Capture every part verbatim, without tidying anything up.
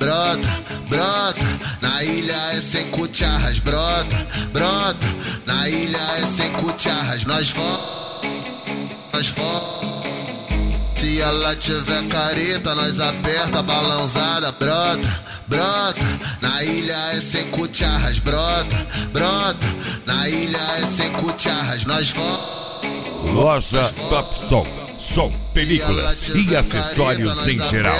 brota, brota, na ilha é sem cucharras, brota, brota, na ilha é sem cucharras, nós vamos, nós vamos. Se ela tiver careta, nós aperta a balãozada, brota, brota, na ilha é sem cucharras, brota, brota, na ilha é sem cucharras, nós vamos. Loja Top Som, som, películas e acessórios em geral.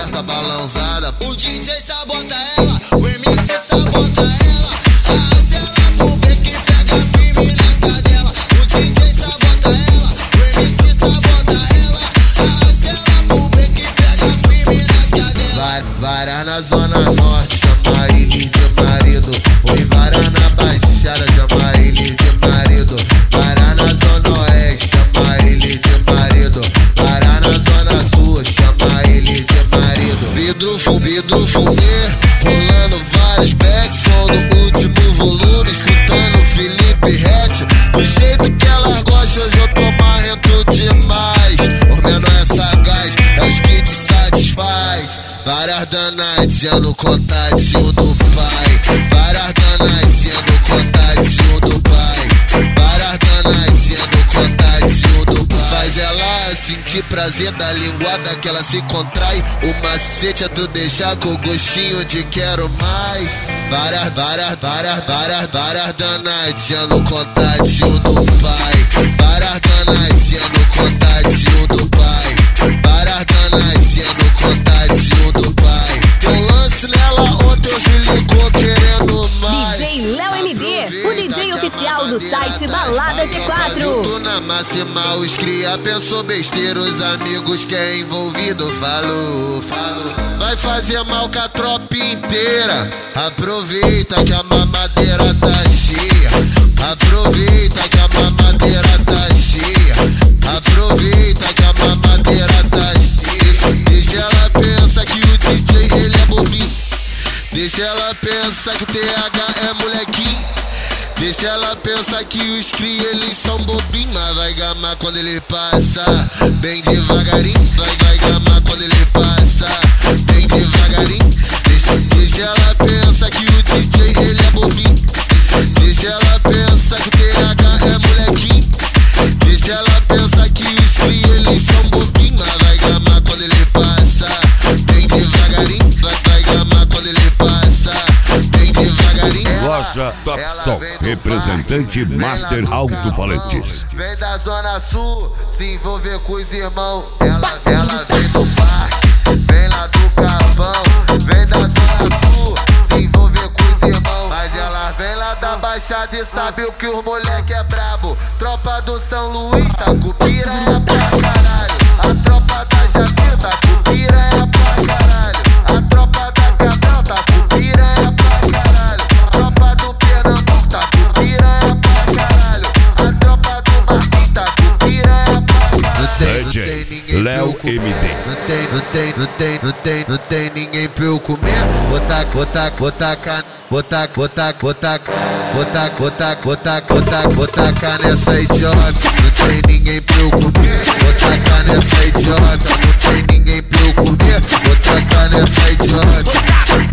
O D J sabota ela, o M C sabota ela, arrasta ela pro break e pega firme nas cadelas. O D J sabota ela, o M C sabota ela, arrasta ela pro break e pega firme nas cadelas. Vara na zona norte, chama ele de marido. Oi, vara na baixada, chama ele de marido. Vara na zona oeste, chama ele de marido. Vara na zona sul, chama ele de marido. Vidro, fum, vidro, fumê, rolando vários backs, som no último volume, escutando Felipe Rett. Do jeito que ela gosta, hoje eu tô marrento demais. O menor é sagaz, é os que te satisfaz. Várias danas no contatinho do pai. Várias danas no contatinho do pai. Várias danas no contatinho do pai. Faz ela sentir prazer da linguada que ela se contrai. O macete é tu deixar com gostinho de quero mais. Várias, várias, várias, várias, várias danas no contatinho do pai. Várias danas no contatinho do pai. Várias danas no contatinho do pai. Tem um lance nela, ontem hoje ligou querendo mais. D J Léo M D, o D J oficial do site Balada G quatro. Tô na máxima, os cria pensou besteira, os amigos que é envolvido falou, falou. Vai fazer mal com a tropa inteira. Aproveita que a mamadeira tá cheia. Aproveita que a mamadeira tá cheia. Aproveita que a mamadeira tá cheia. Deixa ela pensar que o D J ele é bobinho. Deixa ela pensar que T H é molequinho. Deixa ela pensar que os cria eles são bobinhos. Mas vai gamar quando ele passa, bem devagarinho. Vai, vai gamar quando ele passa, bem devagarinho. Deixa, deixa ela pensar que o D J ele é bobinho. Deixa ela pensar que T H é molequinho. Deixa ela pensar que os cria eles são bobinhos. Mas vai gamar quando ele passa, bem devagarinho. Vai, vai gamar quando ele passa, bem devagarinho. Loja Top Som, representante Master Alto-Falantes. Vem da Zona Sul, se envolver com os irmãos. Ela, ela vem do parque, vem lá do Capão. Vem da Zona Sul, se envolver com os irmãos. Mas ela vem lá da Baixada e sabe o que os moleque é brabo. Tropa do São Luís, tá com piranha pra caralho. A tropa da Jacinta, com piranha pra caralho. A tropa da Cabral, tá com piranha pra caralho. A tropa do Pernambuco, tá com piranha pra caralho. A tropa do Marquinhos, tá com piranha pra caralho. D J Léo M D. Não tem, não tem, não tem, não tem, não tem ninguém pra eu comer. Botar, botar, botar, botar, botar, botar, botar, botar, botar, botar, botar cá nessa idiota. Não tem ninguém pra eu comer. Botar cá nessa idiota. Não tem ninguém pra eu comer. Botar cá nessa idiota.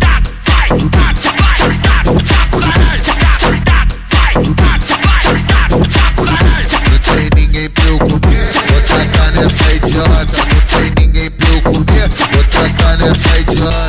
Não tem ninguém pra eu comer. Botar cá nessa idiota. Não tem ninguém pra eu comer. Botar cá nessa idiota.